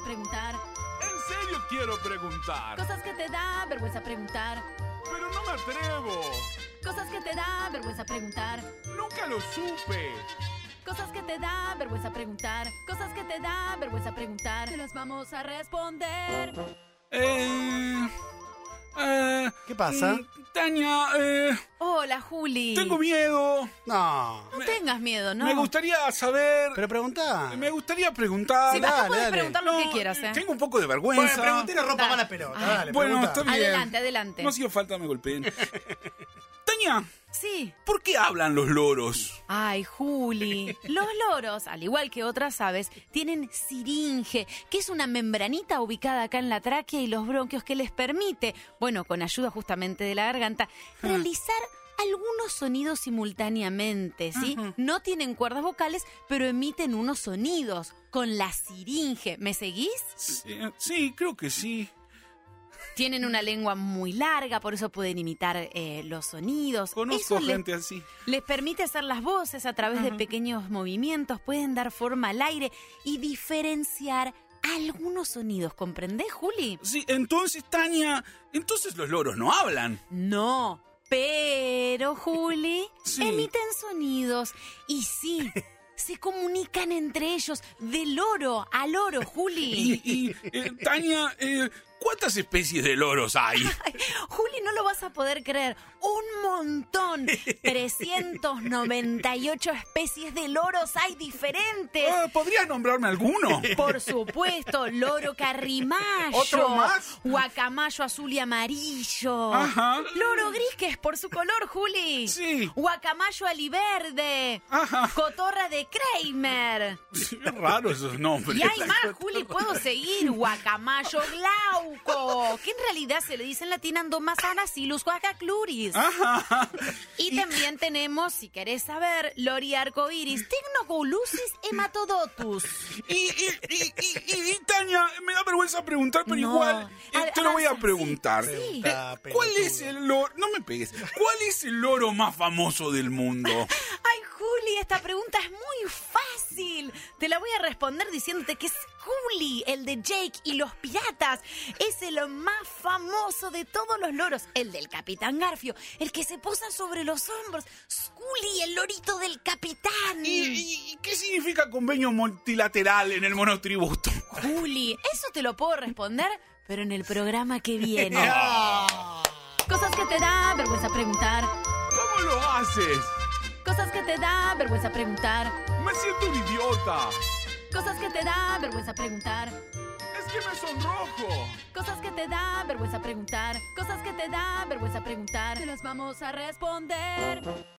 preguntar. En serio quiero preguntar. Cosas que te da vergüenza preguntar. Pero no me atrevo. Cosas que te da vergüenza preguntar. Nunca lo supe. Cosas que te da vergüenza preguntar. Cosas que te da vergüenza preguntar. Te las vamos a responder. ¿Qué pasa? Tania, Hola, Juli. tengo miedo. No. No tengas miedo, ¿no? Me gustaría saber. Pero preguntá. Me gustaría preguntar. Sí, dale, puedes dale. preguntar lo que No, quieras, ¿eh? Tengo un poco de Bueno, vergüenza. pregunté y no rompa Dale. más la pelota. Ay, Dale, bueno, pregunta. está bien. Adelante, adelante. No hacía falta me golpeen. Tania, Sí. ¿por qué hablan los loros? Ay, Juli. Los loros, al igual que otras aves, tienen siringe, que es una membranita ubicada acá en la tráquea y los bronquios que les permite, bueno, con ayuda justamente de la garganta, realizar algunos sonidos simultáneamente, ¿sí? No tienen cuerdas vocales, pero emiten unos sonidos con la siringe. ¿Me seguís? Sí, creo que sí. Tienen una lengua muy larga, por eso pueden imitar los sonidos. Conozco Eso gente así. les permite hacer las voces a través de pequeños movimientos, pueden dar forma al aire y diferenciar algunos sonidos. ¿Comprendés, Juli? Sí, entonces, Tania, entonces los loros no hablan. No, pero, Juli, Sí. emiten sonidos y sí, se comunican entre ellos de loro a loro, Juli. Tania, ¿cuántas especies de loros hay? Ay, Juli, no lo vas a poder creer. ¡Un montón! 398 especies de loros hay diferentes. ¿Podrías nombrarme alguno? Por supuesto, loro carrimayo. ¿Otro más? Guacamayo azul y amarillo. Ajá. Loro gris, que es por su color, Juli. Sí. Guacamayo aliverde. Ajá. Cotorra de Kramer. Sí, es raro esos nombres. Y hay más, Juli, puedo seguir. Guacamayo glauco, que en realidad se le dice en latín Andomasanacilus guacacluris. Ajá. Y también tenemos, si querés saber, Lori arcoiris, Tecnoculusis hematodotus. Y Tania, me da vergüenza preguntar, pero No. igual te lo voy a Sí, preguntar. sí. ¿Cuál es el loro? No me pegues. ¿Cuál es el loro más famoso del mundo? Ay, Juli, esta pregunta es muy fácil. Te la voy a responder diciéndote que es Juli, el de Jake y los piratas. Es el más famoso de todos los loros. El del Capitán Garfio, el que se posa sobre los hombros. Juli, el lorito del capitán. ¿Y qué significa convenio multilateral en el monotributo? Juli, eso te lo puedo responder, pero en el programa que viene. Cosas que te da vergüenza preguntar. ¿Cómo lo haces? Cosas que te da vergüenza preguntar. Me siento un idiota. Cosas que te da vergüenza preguntar. Es que me sonrojo. Cosas que te da vergüenza preguntar. Cosas que te da vergüenza preguntar. Te las vamos a responder.